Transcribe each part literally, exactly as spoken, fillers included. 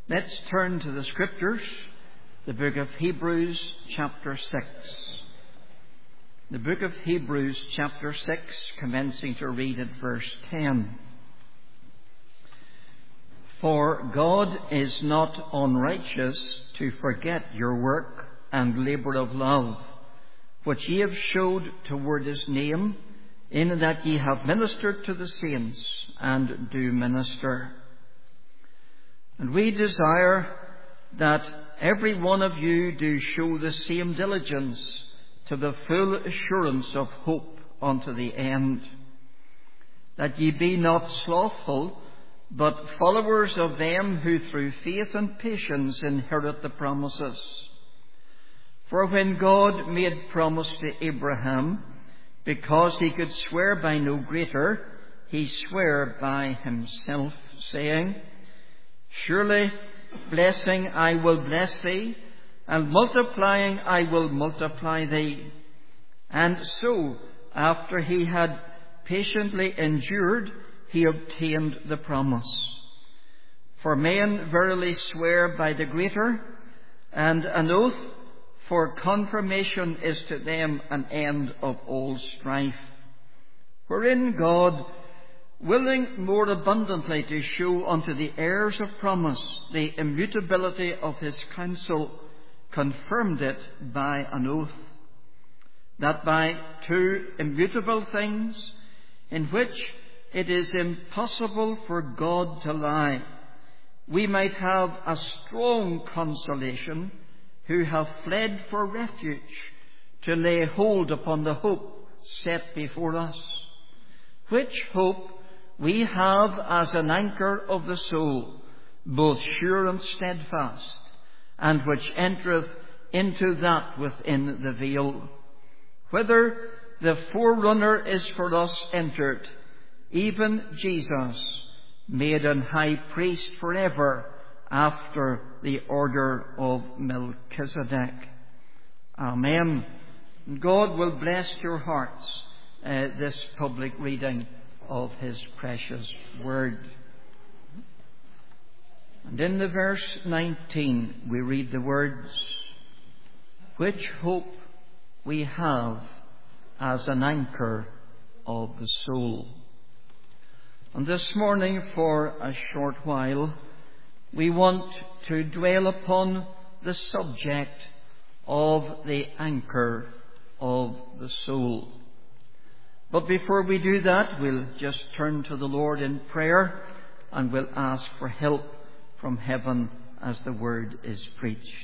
Let's turn to the Scriptures, the book of Hebrews, chapter six. The book of Hebrews, chapter six, commencing to read at verse ten. For God is not unrighteous to forget your work and labour of love, which ye have showed toward his name, in that ye have ministered to the saints and do minister. And we desire that every one of you do show the same diligence to the full assurance of hope unto the end, that ye be not slothful, but followers of them who through faith and patience inherit the promises. For when God made promise to Abraham, because he could swear by no greater, he sware by himself, saying, Surely blessing I will bless thee, and multiplying I will multiply thee. And so, after he had patiently endured, he obtained the promise. For men verily swear by the greater, and an oath for confirmation is to them an end of all strife. Wherein God, willing more abundantly to show unto the heirs of promise the immutability of his counsel, confirmed it by an oath, that by two immutable things, in which it is impossible for God to lie, we might have a strong consolation, who have fled for refuge, to lay hold upon the hope set before us, which hope we have as an anchor of the soul, both sure and steadfast, and which entereth into that within the veil, whither the forerunner is for us entered, even Jesus, made an high priest forever, after the order of Melchizedek. Amen. God will bless your hearts uh, this public reading of his precious word. And in the verse nineteen we read the words, which hope we have as an anchor of the soul. And this morning, for a short while, we want to dwell upon the subject of the anchor of the soul. But before we do that, we'll just turn to the Lord in prayer, and we'll ask for help from heaven as the word is preached.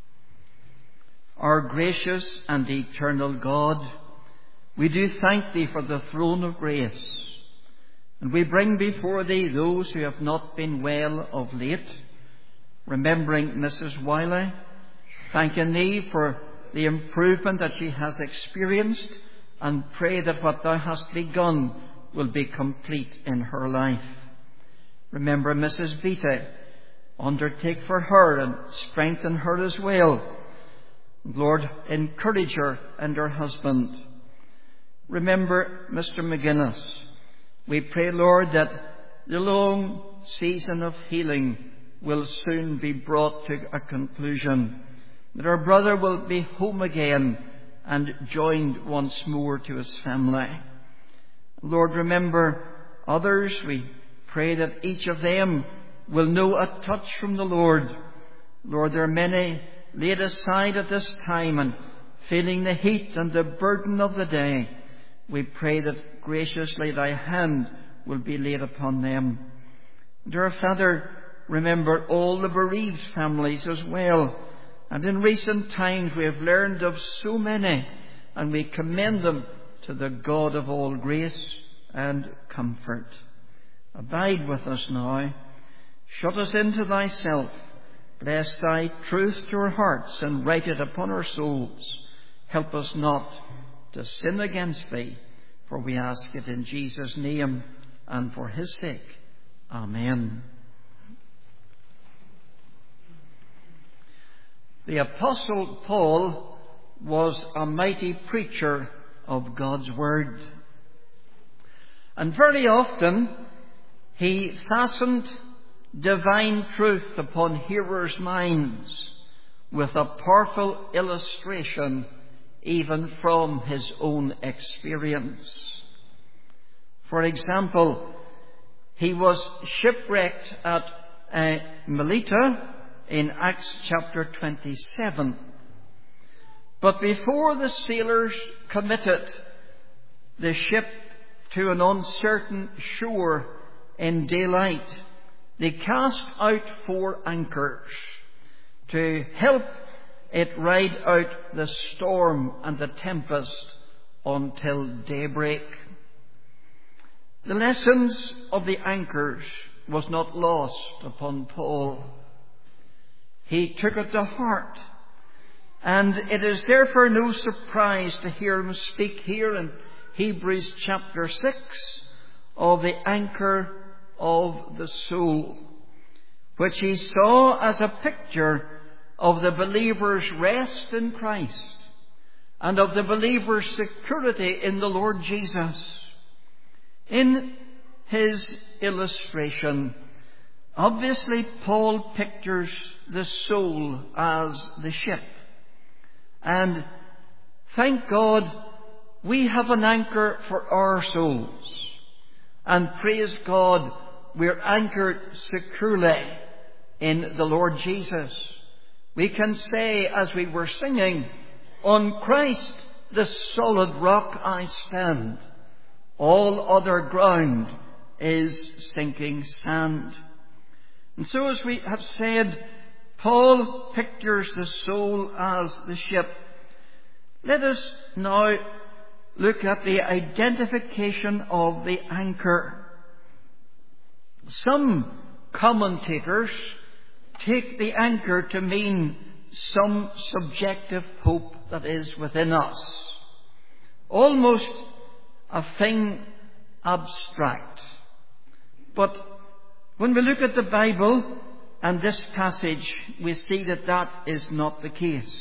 Our gracious and eternal God, we do thank thee for the throne of grace. And we bring before thee those who have not been well of late, remembering Missus Wiley, thanking thee for the improvement that she has experienced, and pray that what thou hast begun will be complete in her life. Remember Missus Beattie, undertake for her and strengthen her as well. Lord, encourage her and her husband. Remember Mister McGuinness. We pray, Lord, that the long season of healing will soon be brought to a conclusion, that our brother will be home again and joined once more to his family. Lord, remember others. We pray that each of them will know a touch from the Lord. Lord, there are many laid aside at this time and feeling the heat and the burden of the day. We pray that graciously thy hand will be laid upon them. Dear Father, remember all the bereaved families as well. And in recent times we have learned of so many, and we commend them to the God of all grace and comfort. Abide with us now. Shut us into thyself. Bless thy truth to our hearts and write it upon our souls. Help us not to sin against thee, for we ask it in Jesus' name and for his sake. Amen. The Apostle Paul was a mighty preacher of God's Word. And very often he fastened divine truth upon hearers' minds with a powerful illustration even from his own experience. For example, he was shipwrecked at uh, Melita in Acts chapter twenty-seven. But before the sailors committed the ship to an uncertain shore in daylight, they cast out four anchors to help it ride out the storm and the tempest until daybreak. The lessons of the anchors was not lost upon Paul. He took it to heart, and it is therefore no surprise to hear him speak here in Hebrews chapter six of the anchor of the soul, which he saw as a picture of the believer's rest in Christ and of the believer's security in the Lord Jesus. In his illustration, obviously Paul pictures the soul as the ship. And thank God we have an anchor for our souls. And praise God, we're anchored securely in the Lord Jesus. We can say, as we were singing, on Christ the solid rock I stand. All other ground is sinking sand. And so, as we have said, Paul pictures the soul as the ship. Let us now look at the identification of the anchor. Some commentators take the anchor to mean some subjective hope that is within us, almost a thing abstract. But when we look at the Bible and this passage, we see that that is not the case.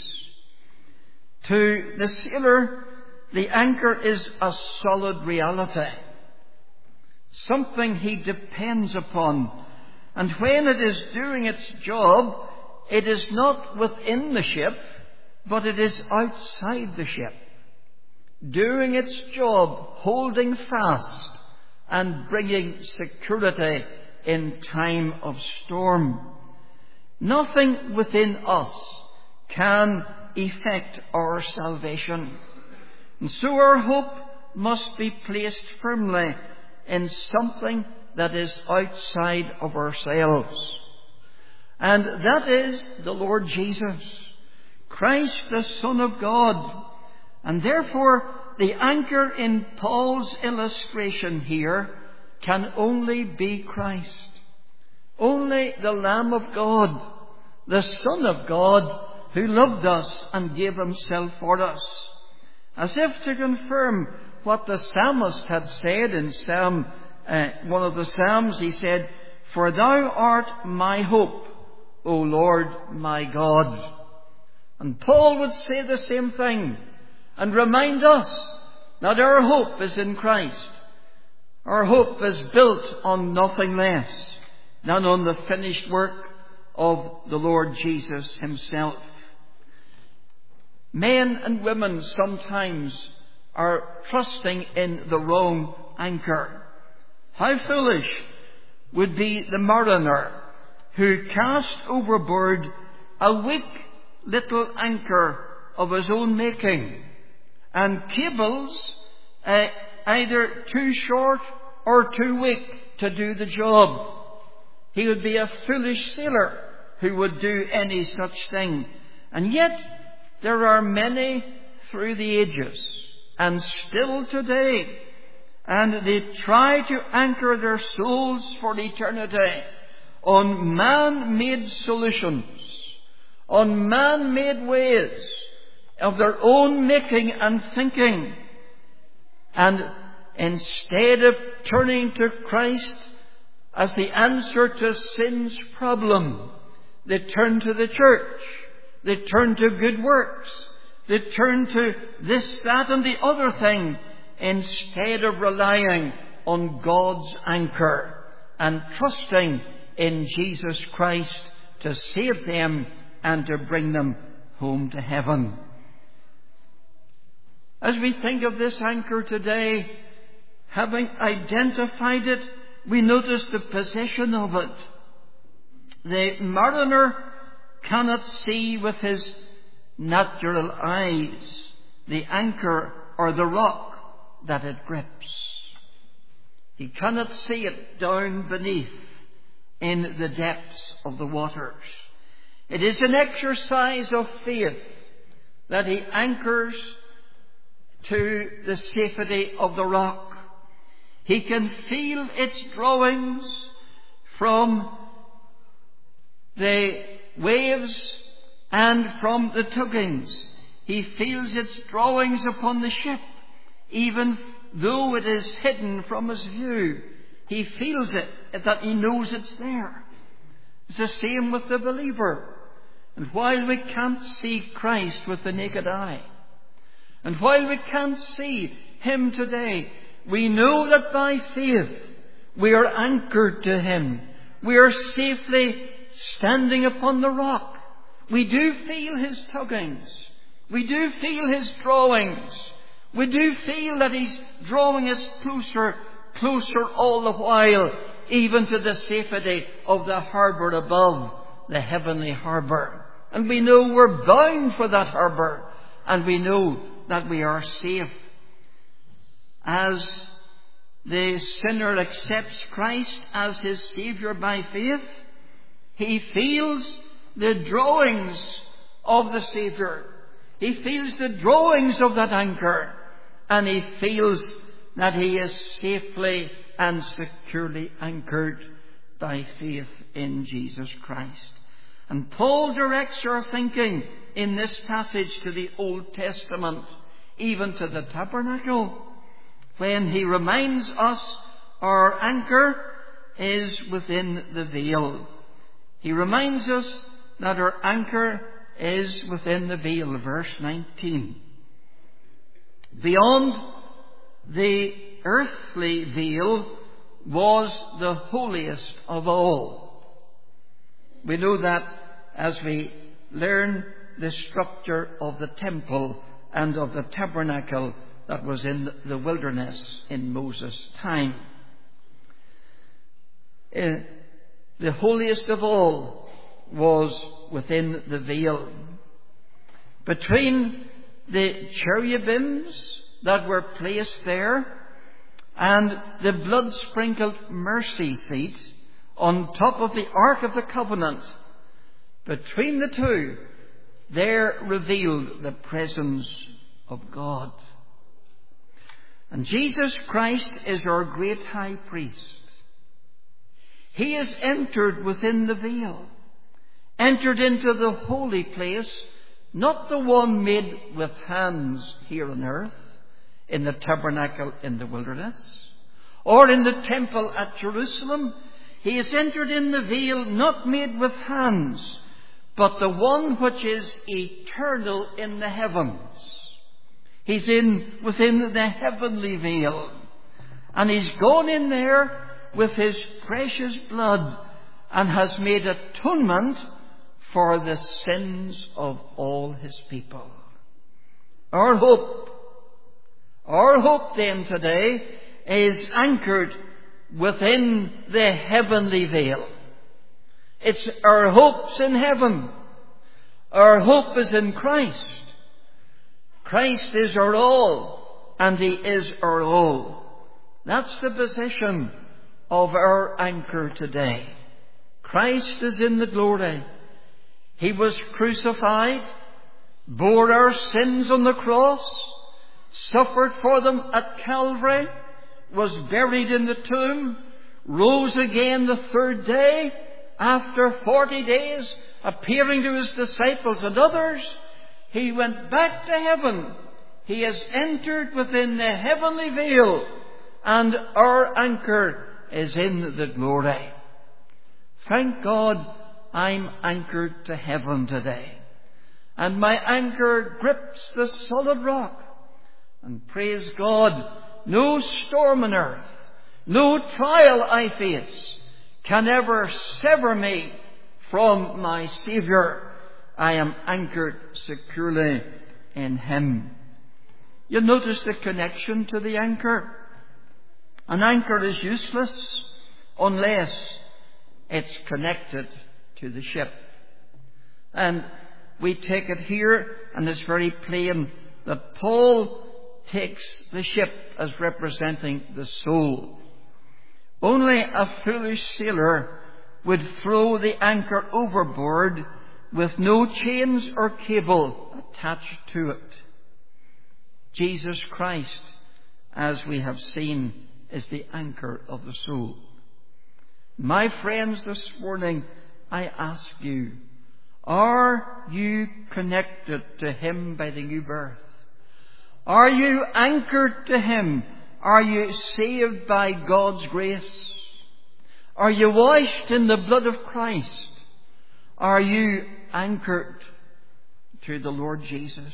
To the sailor, the anchor is a solid reality, something he depends upon. And when it is doing its job, it is not within the ship, but it is outside the ship, doing its job, holding fast and bringing security in time of storm. Nothing within us can effect our salvation. And so our hope must be placed firmly in something that is outside of ourselves. And that is the Lord Jesus, Christ the Son of God. And therefore, the anchor in Paul's illustration here can only be Christ. Only the Lamb of God, the Son of God, who loved us and gave himself for us. As if to confirm what the psalmist had said in Psalm, uh, one of the Psalms, he said, "For thou art my hope, O Lord my God." And Paul would say the same thing and remind us that our hope is in Christ. Our hope is built on nothing less than on the finished work of the Lord Jesus himself. Men and women sometimes are trusting in the wrong anchor. How foolish would be the mariner who cast overboard a weak little anchor of his own making, and cables uh, either too short or too weak to do the job. He would be a foolish sailor who would do any such thing. And yet there are many through the ages, and still today, and they try to anchor their souls for eternity on man-made solutions, on man-made ways of their own making and thinking. And instead of turning to Christ as the answer to sin's problem, they turn to the church. They turn to good works. They turn to this, that, and the other thing, instead of relying on God's anchor and trusting in Jesus Christ to save them and to bring them home to heaven. As we think of this anchor today, having identified it, we notice the position of it. The mariner cannot see with his natural eyes the anchor or the rock that it grips. He cannot see it down beneath in the depths of the waters. It is an exercise of faith that he anchors to the safety of the rock. He can feel its drawings from the waves and from the tuggings. He feels its drawings upon the ship, even though it is hidden from his view. He feels it, that he knows it's there. It's the same with the believer. And while we can't see Christ with the naked eye, and while we can't see him today, we know that by faith we are anchored to him. We are safely standing upon the rock. We do feel his tuggings. We do feel his drawings. We do feel that he's drawing us closer, closer all the while, even to the safety of the harbour above, the heavenly harbour. And we know we're bound for that harbour, and we know that we are safe. As the sinner accepts Christ as his Saviour by faith, he feels the drawings of the Saviour. He feels the drawings of that anchor, and he feels that he is safely and securely anchored by faith in Jesus Christ. And Paul directs our thinking in this passage to the Old Testament, even to the tabernacle, when he reminds us our anchor is within the veil. He reminds us that our anchor is within the veil. Verse nineteen. Beyond the earthly veil was the holiest of all. We know that as we learn the structure of the temple and of the tabernacle that was in the wilderness in Moses' time. Uh, the holiest of all was within the veil. Between the cherubims that were placed there and the blood-sprinkled mercy seat on top of the Ark of the Covenant, between the two, there revealed the presence of God. And Jesus Christ is our great high priest. He has entered within the veil, entered into the holy place, not the one made with hands here on earth, in the tabernacle in the wilderness, or in the temple at Jerusalem. He has entered in the veil not made with hands, but the one which is eternal in the heavens. He's in within the heavenly veil. And he's gone in there with his precious blood and has made atonement for the sins of all his people. Our hope, our hope then today is anchored within the heavenly veil. It's our hopes in heaven. Our hope is in Christ. Christ is our all, and he is our all. That's the position of our anchor today. Christ is in the glory. He was crucified, bore our sins on the cross, suffered for them at Calvary, was buried in the tomb, rose again the third day, after forty days, appearing to his disciples and others. He went back to heaven. He has entered within the heavenly veil, and our anchor is in the glory. Thank God I'm anchored to heaven today. And my anchor grips the solid rock. And praise God, no storm on earth, no trial I face can ever sever me from my Saviour. I am anchored securely in Him. You notice the connection to the anchor. An anchor is useless unless it's connected to the ship. And we take it here, and it's very plain that Paul takes the ship as representing the soul. Only a foolish sailor would throw the anchor overboard with no chains or cable attached to it. Jesus Christ, as we have seen, is the anchor of the soul. My friends, this morning I ask you, are you connected to Him by the new birth? Are you anchored to Him? Are you saved by God's grace? Are you washed in the blood of Christ? Are you anchored to the Lord Jesus?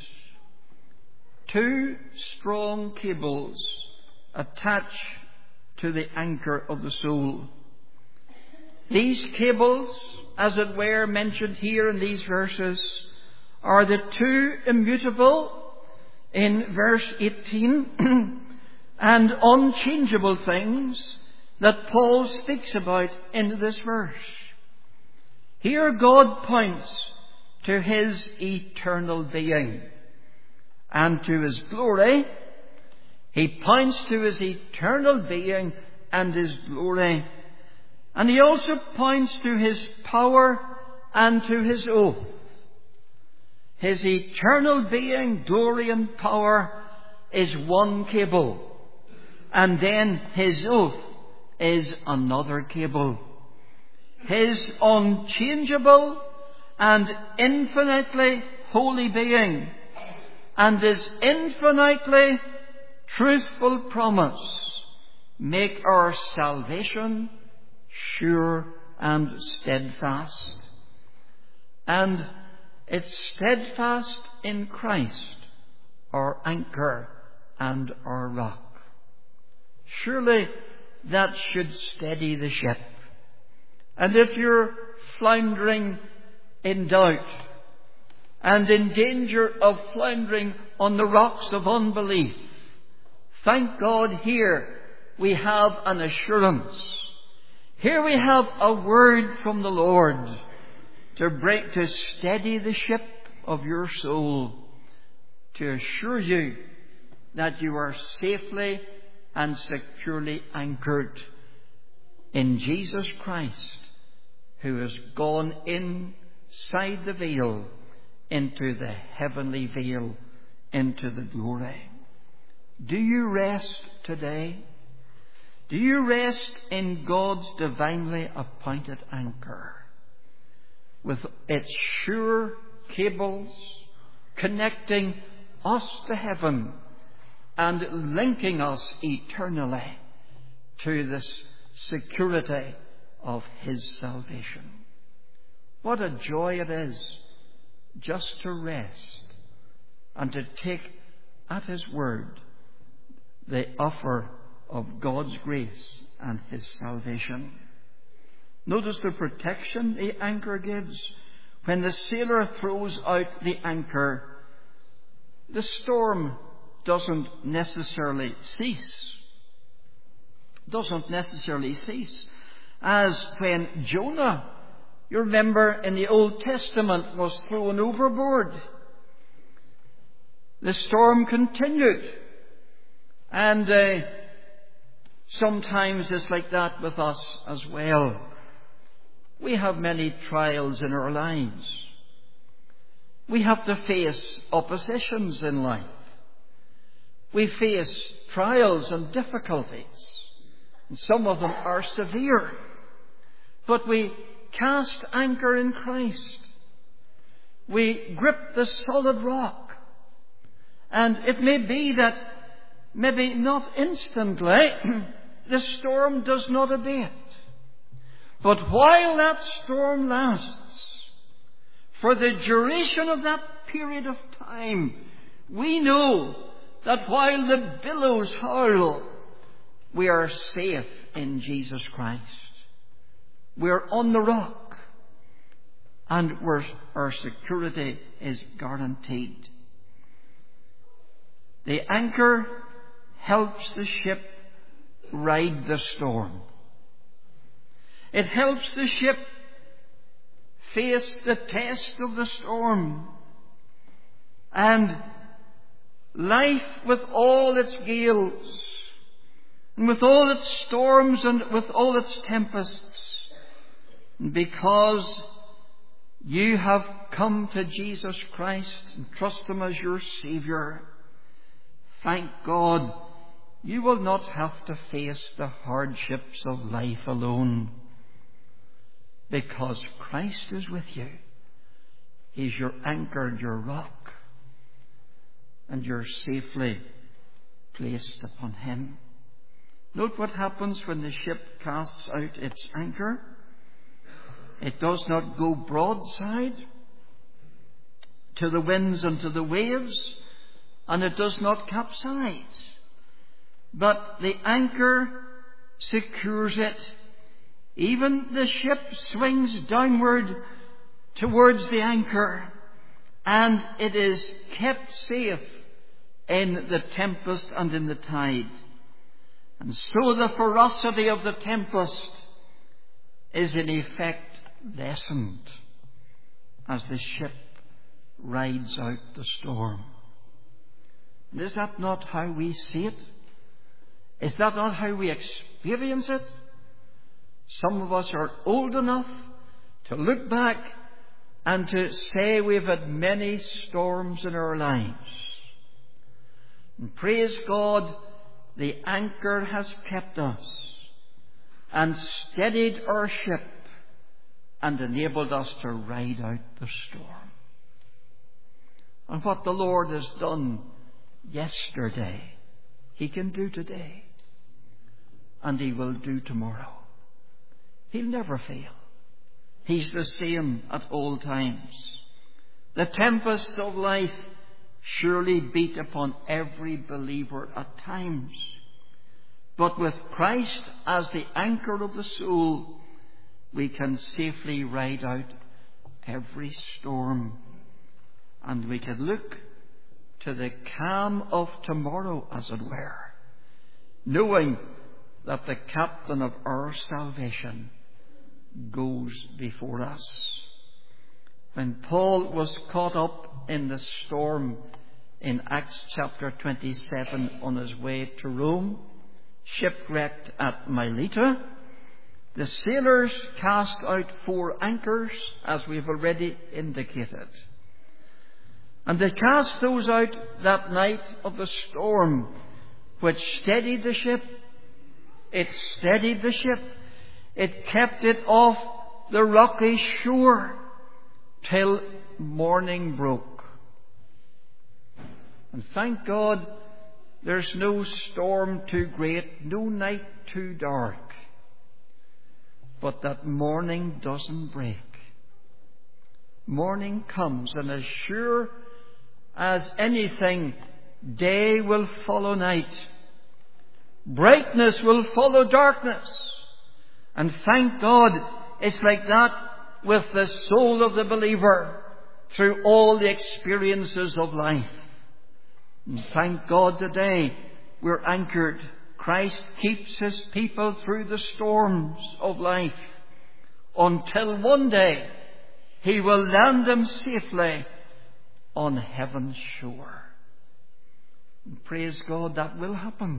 Two strong cables attach to the anchor of the soul. These cables, as it were, mentioned here in these verses, are the two immutable in verse eighteen and unchangeable things that Paul speaks about in this verse. Here God points to His eternal being and to His glory. He points to His eternal being and His glory. And He also points to His power and to His oath. His eternal being, glory and power is one cable. And then His oath is another cable. His unchangeable and infinitely holy being and His infinitely truthful promise make our salvation sure and steadfast. And it's steadfast in Christ, our anchor and our rock. Surely that should steady the ship. And if you're floundering in doubt and in danger of floundering on the rocks of unbelief, thank God here we have an assurance. Here we have a word from the Lord to break, to steady the ship of your soul, to assure you that you are safely and securely anchored in Jesus Christ, who has gone inside the veil into the heavenly veil, into the glory. Do you rest today? Do you rest in God's divinely appointed anchor, with its sure cables connecting us to heaven and linking us eternally to this security of His salvation? What a joy it is just to rest and to take at His word the offer of God's grace and His salvation. Notice the protection the anchor gives. When the sailor throws out the anchor, the storm doesn't necessarily cease. Doesn't necessarily cease. As when Jonah, you remember in the Old Testament, was thrown overboard. The storm continued. And uh, sometimes it's like that with us as well. We have many trials in our lives. We have to face oppositions in life. We face trials and difficulties. And some of them are severe. But we cast anchor in Christ. We grip the solid rock. And it may be that maybe not instantly the storm does not abate. But while that storm lasts, for the duration of that period of time, we know that while the billows howl, we are safe in Jesus Christ. We're on the rock, and we're, our security is guaranteed. The anchor helps the ship ride the storm. It helps the ship face the test of the storm. And life, with all its gales, and with all its storms, and with all its tempests, because you have come to Jesus Christ and trust Him as your Saviour, thank God, you will not have to face the hardships of life alone, because Christ is with you. He's your anchor and your rock, and you're safely placed upon Him. Note what happens when the ship casts out its anchor. It does not go broadside to the winds and to the waves, and it does not capsize. But the anchor secures it. Even the ship swings downward towards the anchor, and it is kept safe in the tempest and in the tide. And so the ferocity of the tempest is in effect lessened as the ship rides out the storm. And is that not how we see it? Is that not how we experience it? Some of us are old enough to look back and to say we've had many storms in our lives. And praise God, the anchor has kept us and steadied our ship and enabled us to ride out the storm. And what the Lord has done yesterday, He can do today, and He will do tomorrow. He'll never fail. He's the same at all times. The tempests of life surely beat upon every believer at times. But with Christ as the anchor of the soul, we can safely ride out every storm. And we can look to the calm of tomorrow, as it were, knowing that the captain of our salvation goes before us. When Paul was caught up in the storm in Acts chapter twenty-seven on his way to Rome, shipwrecked at Miletus, the sailors cast out four anchors, as we've already indicated. And they cast those out that night of the storm, which steadied the ship. It steadied the ship. It kept it off the rocky shore till morning broke. And thank God, there's no storm too great, no night too dark, but that morning doesn't break. Morning comes, and as sure as anything, day will follow night. Brightness will follow darkness. And thank God, it's like that with the soul of the believer through all the experiences of life. And thank God today we're anchored. Christ keeps His people through the storms of life until one day He will land them safely on heaven's shore. And praise God, that will happen.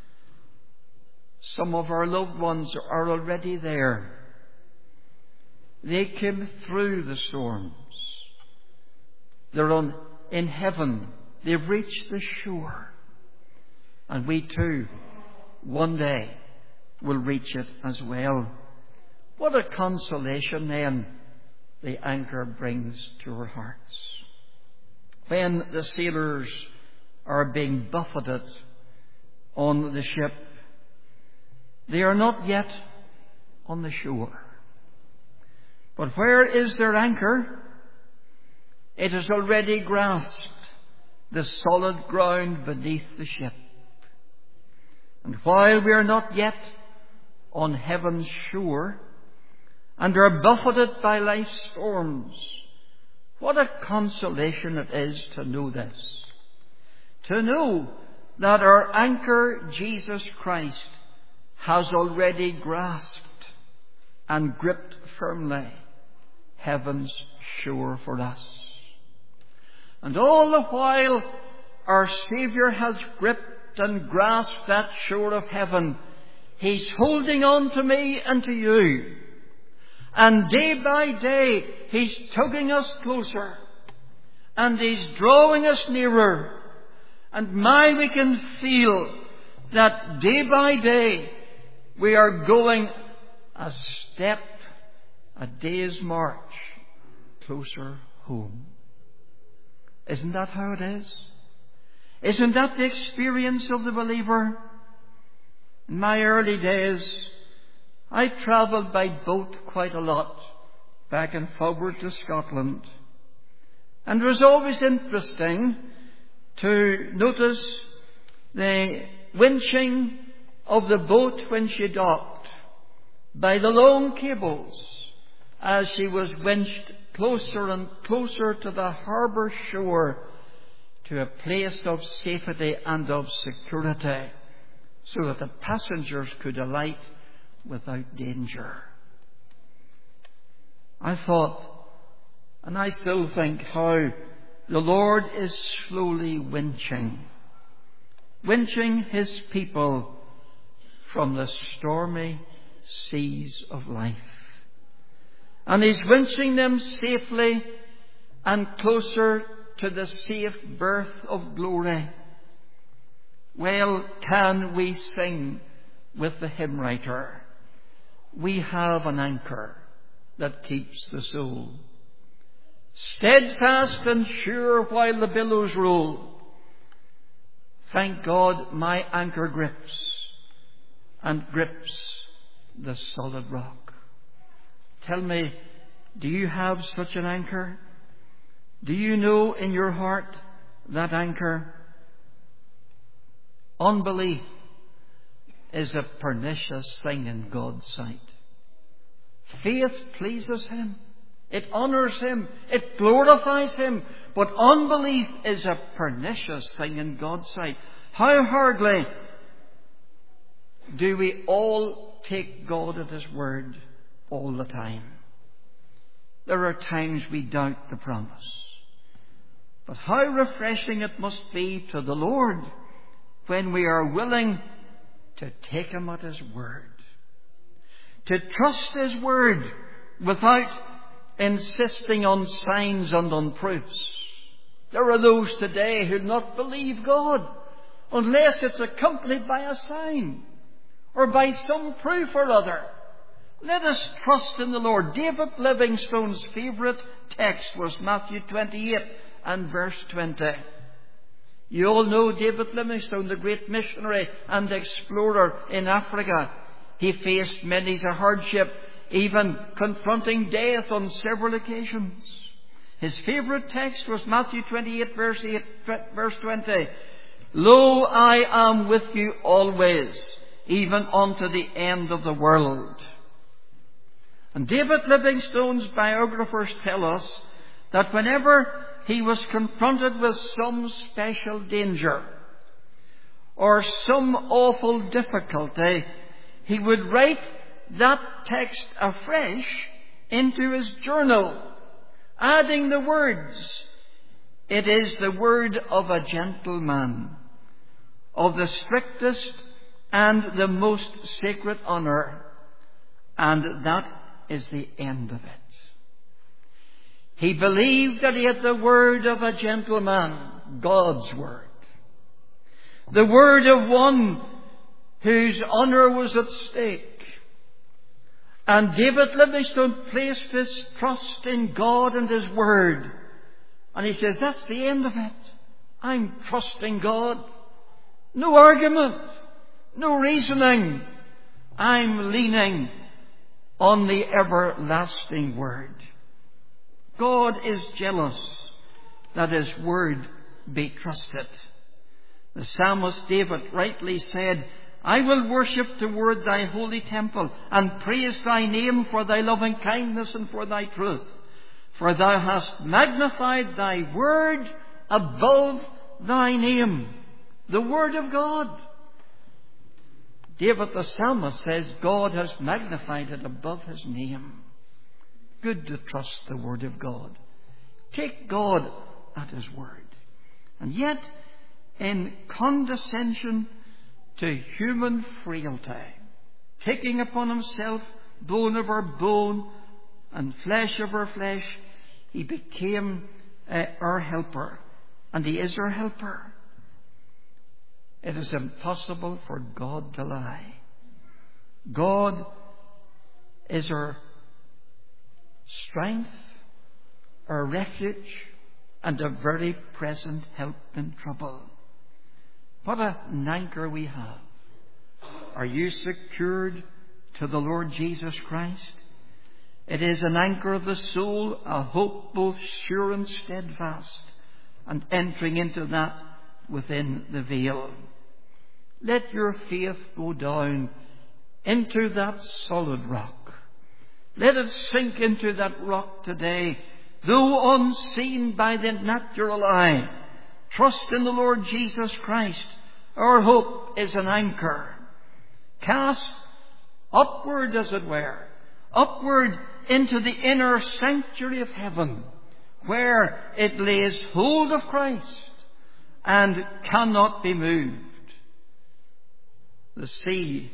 Some of our loved ones are already there. They came through the storms. They're on, in heaven. They've reached the shore. And we too, one day, will reach it as well. What a consolation then the anchor brings to our hearts. When the sailors are being buffeted on the ship, they are not yet on the shore. But where is their anchor? It has already grasped the solid ground beneath the ship. And while we are not yet on heaven's shore, and are buffeted by life's storms. What a consolation it is to know this. To know that our anchor, Jesus Christ, has already grasped and gripped firmly heaven's shore for us. And all the while our Saviour has gripped and grasped that shore of heaven, He's holding on to me and to you. And day by day He's tugging us closer, and He's drawing us nearer. And my, we can feel that day by day we are going a step, a day's march closer home. Isn't that how it is? Isn't that the experience of the believer? In my early days, I travelled by boat quite a lot back and forward to Scotland. And it was always interesting to notice the winching of the boat when she docked by the long cables as she was winched closer and closer to the harbour shore, to a place of safety and of security, so that the passengers could alight without danger. I thought, and I still think, how the Lord is slowly winching, winching His people from the stormy seas of life. And He's winching them safely and closer to the safe birth of glory. Well, can we sing with the hymn writer? We have an anchor that keeps the soul steadfast and sure while the billows roll. Thank God my anchor grips and grips the solid rock. Tell me, do you have such an anchor? Do you know in your heart that anchor? Unbelief is a pernicious thing in God's sight. Faith pleases Him. It honours Him. It glorifies Him. But unbelief is a pernicious thing in God's sight. How hardly do we all take God at His word all the time? There are times we doubt the promise. But how refreshing it must be to the Lord when we are willing to take Him at His word, to trust His word without insisting on signs and on proofs. There are those today who do not believe God unless it's accompanied by a sign or by some proof or other. Let us trust in the Lord. David Livingstone's favourite text was Matthew twenty-eight and verse twenty. You all know David Livingstone, the great missionary and explorer in Africa. He faced many a hardship, even confronting death on several occasions. His favourite text was Matthew twenty-eight, verse eight, verse twenty. Lo, I am with you always, even unto the end of the world. And David Livingstone's biographers tell us that whenever he was confronted with some special danger or some awful difficulty, he would write that text afresh into his journal, adding the words, "It is the word of a gentleman, of the strictest and the most sacred honour," and that is the end of it. He believed that he had the word of a gentleman, God's word, the word of one whose honour was at stake. And David Livingstone placed his trust in God and His word. And he says, that's the end of it. I'm trusting God. No argument, no reasoning. I'm leaning on the everlasting word. God is jealous that His word be trusted. The psalmist David rightly said, I will worship toward thy holy temple, and praise thy name for thy loving kindness and for thy truth. For thou hast magnified thy word above thy name. The word of God. David the psalmist says God has magnified it above his name. Good to trust the word of God. Take God at his word. And yet, in condescension to human frailty, taking upon himself bone of our bone and flesh of our flesh, he became uh, our helper. And he is our helper. It is impossible for God to lie. God is our strength, our refuge, and a very present help in trouble. What an anchor we have. Are you secured to the Lord Jesus Christ? It is an anchor of the soul, a hope both sure and steadfast, and entering into that within the veil. Let your faith go down into that solid rock. Let it sink into that rock today, though unseen by the natural eye. Trust in the Lord Jesus Christ. Our hope is an anchor. Cast upward, as it were, upward into the inner sanctuary of heaven, where it lays hold of Christ and cannot be moved. The sea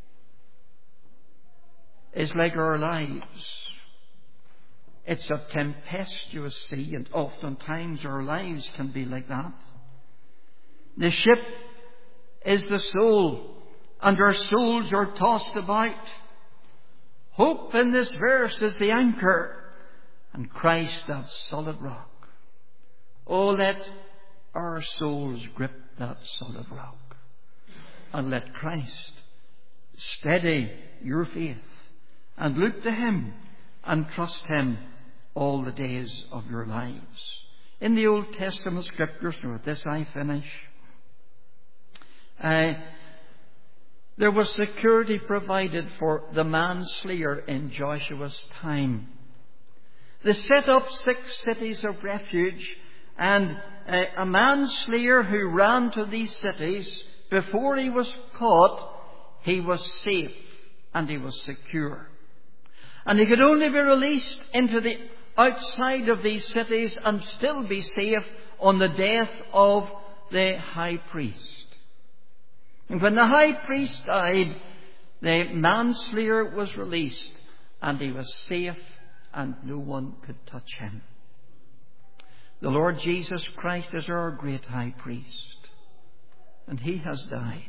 is like our lives. It's a tempestuous sea, and oftentimes our lives can be like that. The ship is the soul, and our souls are tossed about. Hope in this verse is the anchor, and Christ that solid rock. Oh, let our souls grip that solid rock, and let Christ steady your faith, and look to him and trust him all the days of your lives. In the Old Testament scriptures, and with this I finish, uh, there was security provided for the manslayer in Joshua's time. They set up six cities of refuge, and uh, a manslayer who ran to these cities, before he was caught, he was safe and he was secure. And he could only be released into the outside of these cities and still be safe on the death of the high priest. And when the high priest died, the manslayer was released, and he was safe, and no one could touch him. The Lord Jesus Christ is our great high priest, and he has died.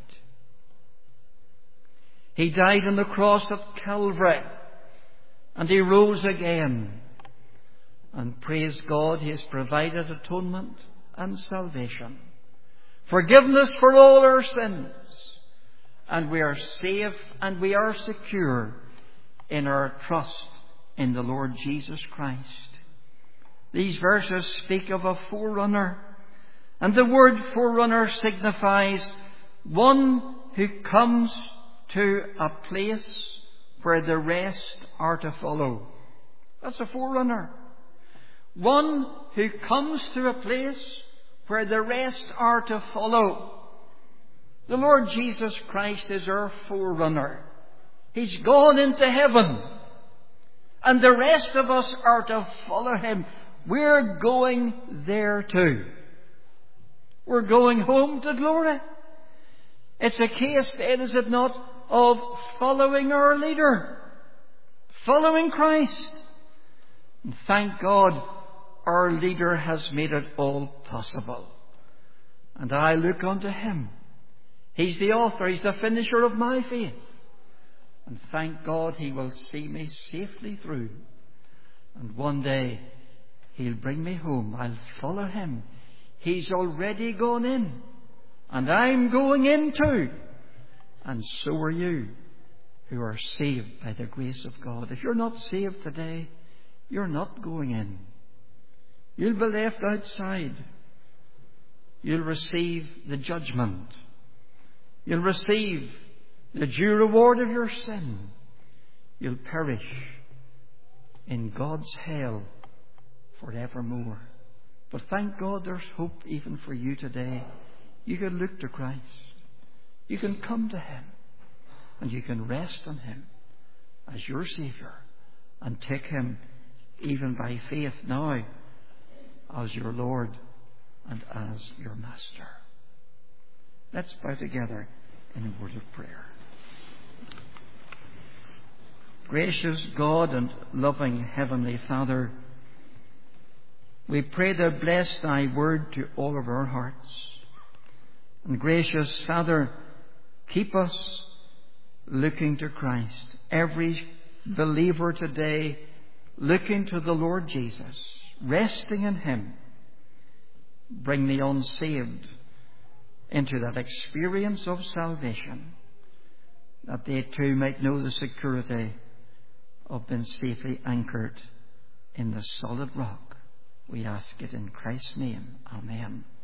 He died on the cross of Calvary, and he rose again. And praise God, he has provided atonement and salvation, forgiveness for all our sins, and we are safe and we are secure in our trust in the Lord Jesus Christ. These verses speak of a forerunner, and the word forerunner signifies one who comes to a place where the rest are to follow. That's a forerunner. One who comes to a place where the rest are to follow. The Lord Jesus Christ is our forerunner. He's gone into heaven, and the rest of us are to follow him. We're going there too. We're going home to glory. It's a case, then, is it not, of following our leader, following Christ. And thank God, our leader has made it all possible. And I look unto him. He's the author, he's the finisher of my faith. And thank God he will see me safely through. And one day he'll bring me home. I'll follow him. He's already gone in, and I'm going in too. And so are you, who are saved by the grace of God. If you're not saved today, you're not going in. You'll be left outside. You'll receive the judgment. You'll receive the due reward of your sin, you'll perish in God's hell forevermore. But thank God there's hope even for you today. You can look to Christ. You can come to Him. And you can rest on Him as your Saviour and take Him even by faith now as your Lord and as your Master. Let's bow together in a word of prayer. Gracious God and loving Heavenly Father, we pray Thou bless Thy word to all of our hearts. And gracious Father, keep us looking to Christ. Every believer today looking to the Lord Jesus, resting in Him. Bring the unsaved into that experience of salvation, that they too might know the security of being safely anchored in the solid rock. We ask it in Christ's name. Amen.